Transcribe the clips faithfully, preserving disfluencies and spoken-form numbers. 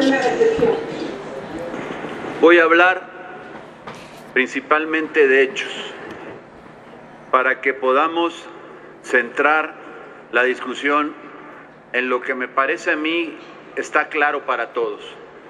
Voy a hablar principalmente de hechos, para que podamos centrar la discusión en lo que me parece a mí está claro para todos.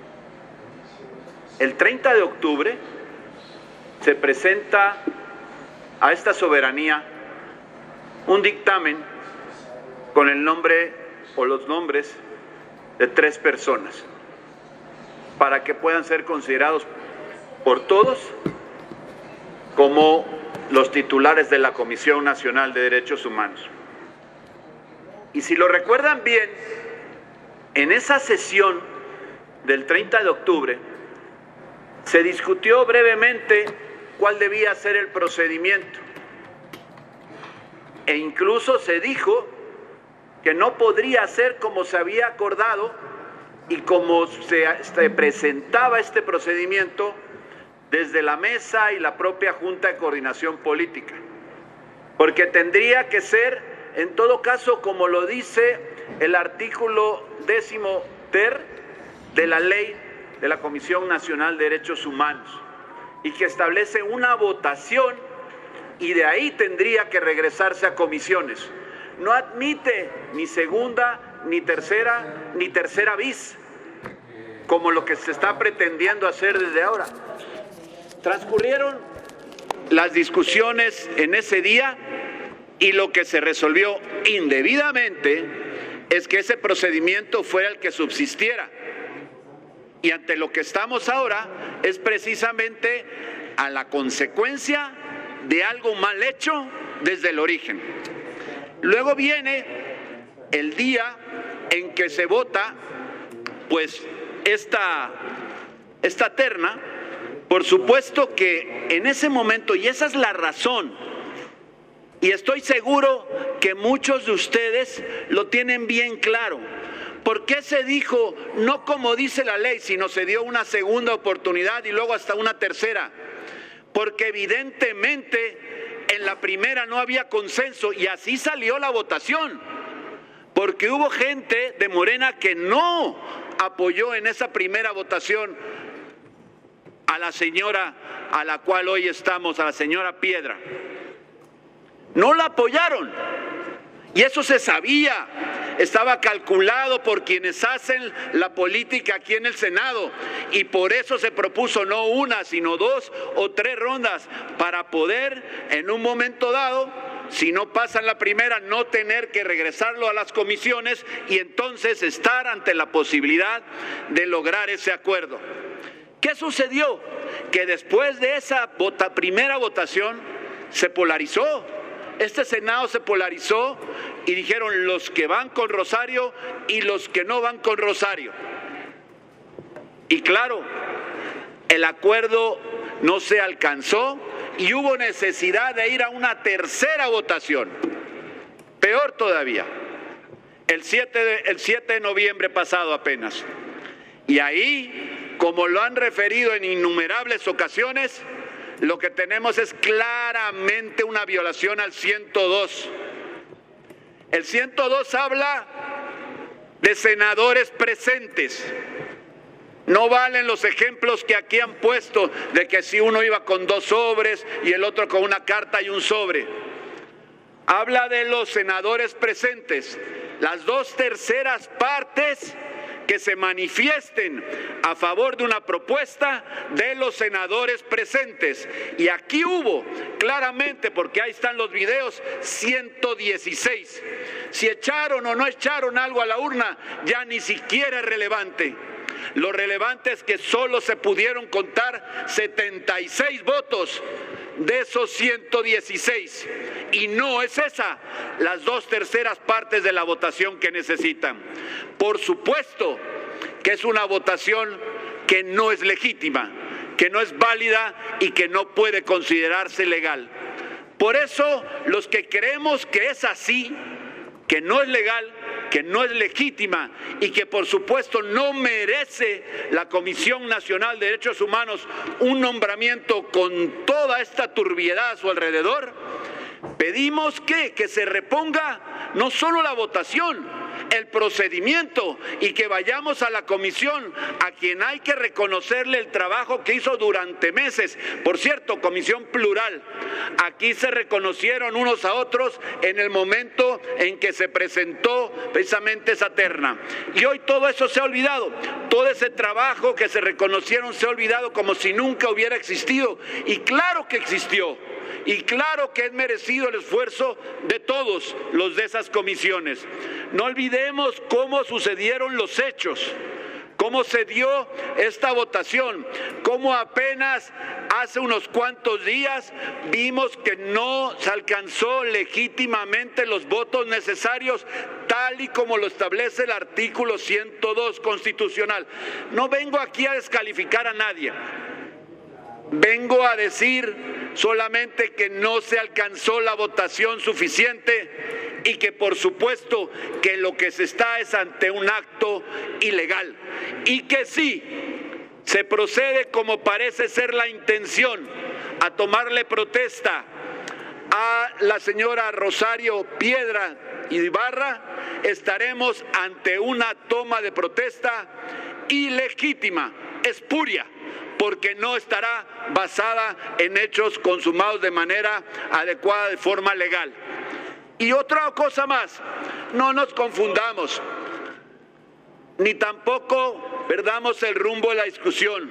El treinta de octubre se presenta a esta soberanía un dictamen con el nombre o los nombres de tres personas para que puedan ser considerados por todos como los titulares de la Comisión Nacional de Derechos Humanos. Y si lo recuerdan bien, en esa sesión del treinta de octubre se discutió brevemente cuál debía ser el procedimiento e incluso se dijo que no podría ser como se había acordado y como se, se presentaba este procedimiento desde la mesa y la propia Junta de Coordinación Política, porque tendría que ser, en todo caso, como lo dice el artículo décimo ter de la ley de la Comisión Nacional de Derechos Humanos, y que establece una votación, y de ahí tendría que regresarse a comisiones. No admite ni segunda, ni tercera, ni tercera bis, como lo que se está pretendiendo hacer desde ahora. Transcurrieron las discusiones en ese día y lo que se resolvió indebidamente es que ese procedimiento fuera el que subsistiera. Y ante lo que estamos ahora es precisamente a la consecuencia de algo mal hecho desde el origen. Luego viene el día en que se vota pues esta, esta terna. Por supuesto que en ese momento, y esa es la razón, y estoy seguro que muchos de ustedes lo tienen bien claro, ¿por qué se dijo no como dice la ley, sino se dio una segunda oportunidad y luego hasta una tercera? Porque evidentemente en la primera no había consenso y así salió la votación, porque hubo gente de Morena que no apoyó en esa primera votación a la señora a la cual hoy estamos, a la señora Piedra. No la apoyaron y eso se sabía, estaba calculado por quienes hacen la política aquí en el Senado y por eso se propuso no una, sino dos o tres rondas para poder en un momento dado, si no pasa en la primera, no tener que regresarlo a las comisiones y entonces estar ante la posibilidad de lograr ese acuerdo. ¿Qué sucedió? Que después de esa vota, primera votación se polarizó. Este Senado se polarizó y dijeron los que van con Rosario y los que no van con Rosario. Y claro, el acuerdo no se alcanzó y hubo necesidad de ir a una tercera votación. Peor todavía, el siete de, el siete de noviembre pasado apenas. Y ahí, como lo han referido en innumerables ocasiones, lo que tenemos es claramente una violación al ciento dos. El ciento dos habla de senadores presentes. No valen los ejemplos que aquí han puesto de que si uno iba con dos sobres y el otro con una carta y un sobre. Habla de los senadores presentes, las dos terceras partes que se manifiesten a favor de una propuesta de los senadores presentes. Y aquí hubo claramente, porque ahí están los videos, ciento dieciséis. Si echaron o no echaron algo a la urna, ya ni siquiera es relevante. Lo relevante es que solo se pudieron contar setenta y seis votos de esos ciento dieciséis. Y no es esa las dos terceras partes de la votación que necesitan. Por supuesto que es una votación que no es legítima, que no es válida y que no puede considerarse legal. Por eso, los que creemos que es así, que no es legal, que no es legítima y que por supuesto no merece la Comisión Nacional de Derechos Humanos un nombramiento con toda esta turbiedad a su alrededor, pedimos que, que se reponga no solo la votación, el procedimiento y que vayamos a la comisión, a quien hay que reconocerle el trabajo que hizo durante meses. Por cierto, comisión plural. Aquí se reconocieron unos a otros en el momento en que se presentó precisamente esa terna. Y hoy todo eso se ha olvidado. Todo ese trabajo que se reconocieron se ha olvidado como si nunca hubiera existido. Y claro que existió. Y claro que es merecido el esfuerzo de todos los de esas comisiones. No olvidemos cómo sucedieron los hechos, cómo se dio esta votación, cómo apenas hace unos cuantos días vimos que no se alcanzó legítimamente los votos necesarios, tal y como lo establece el artículo ciento dos constitucional. No vengo aquí a descalificar a nadie. Vengo a decir solamente que no se alcanzó la votación suficiente y que por supuesto que lo que se está es ante un acto ilegal y que sí se procede como parece ser la intención a tomarle protesta a la señora Rosario Piedra Ibarra, estaremos ante una toma de protesta ilegítima, espuria, porque no estará basada en hechos consumados de manera adecuada, de forma legal. Y otra cosa más, no nos confundamos, ni tampoco perdamos el rumbo de la discusión.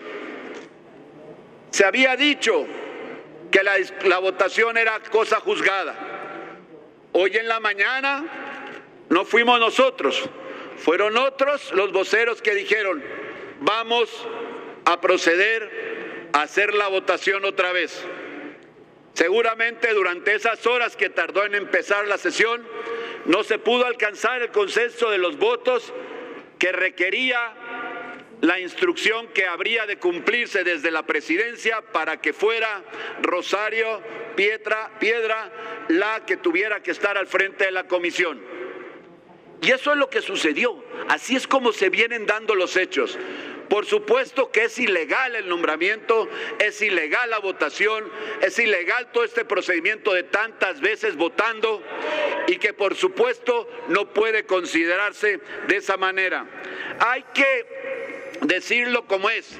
Se había dicho que la, la votación era cosa juzgada. Hoy en la mañana no fuimos nosotros, fueron otros los voceros que dijeron, vamos a proceder a hacer la votación otra vez. Seguramente durante esas horas que tardó en empezar la sesión, no se pudo alcanzar el consenso de los votos que requería la instrucción que habría de cumplirse desde la presidencia para que fuera Rosario Piedra, Piedra la que tuviera que estar al frente de la comisión. Y eso es lo que sucedió. Así es como se vienen dando los hechos. Por supuesto que es ilegal el nombramiento, es ilegal la votación, es ilegal todo este procedimiento de tantas veces votando y que por supuesto no puede considerarse de esa manera. Hay que decirlo como es.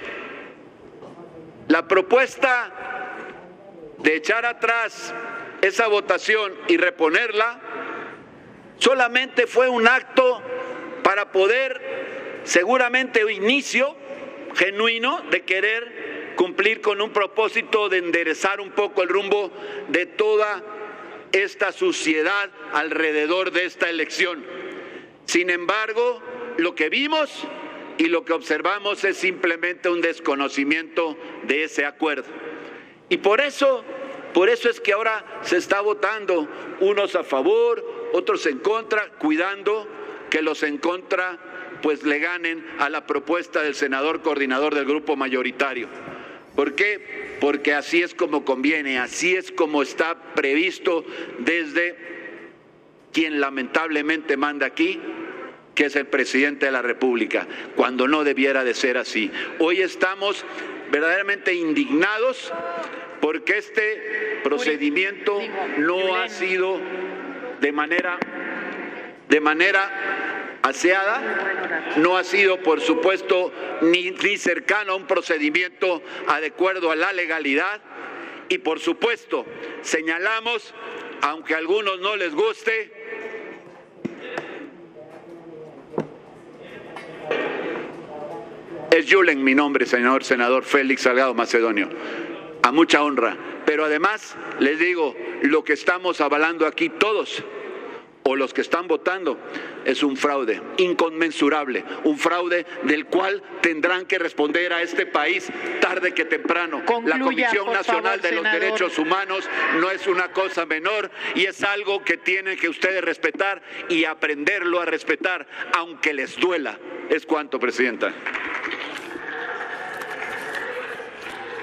La propuesta de echar atrás esa votación y reponerla solamente fue un acto para poder, seguramente un inicio genuino de querer cumplir con un propósito de enderezar un poco el rumbo de toda esta suciedad alrededor de esta elección. Sin embargo, lo que vimos y lo que observamos es simplemente un desconocimiento de ese acuerdo. Y por eso, por eso es que ahora se está votando, unos a favor, otros en contra, cuidando que los en contra pues le ganen a la propuesta del senador coordinador del grupo mayoritario. ¿Por qué? Porque así es como conviene, así es como está previsto desde quien lamentablemente manda aquí, que es el presidente de la República, cuando no debiera de ser así. Hoy estamos verdaderamente indignados porque este procedimiento no ha sido de manera, de manera aseada, no ha sido, por supuesto, ni, ni cercano a un procedimiento adecuado a la legalidad y, por supuesto, señalamos, aunque a algunos no les guste, es Yulen mi nombre, señor senador Félix Salgado Macedonio, a mucha honra, pero además les digo, lo que estamos avalando aquí todos, o los que están votando, es un fraude inconmensurable, un fraude del cual tendrán que responder a este país tarde que temprano. Concluya, la Comisión Nacional favor, de los senador. Derechos Humanos no es una cosa menor y es algo que tienen que ustedes respetar y aprenderlo a respetar, aunque les duela. Es cuanto, Presidenta.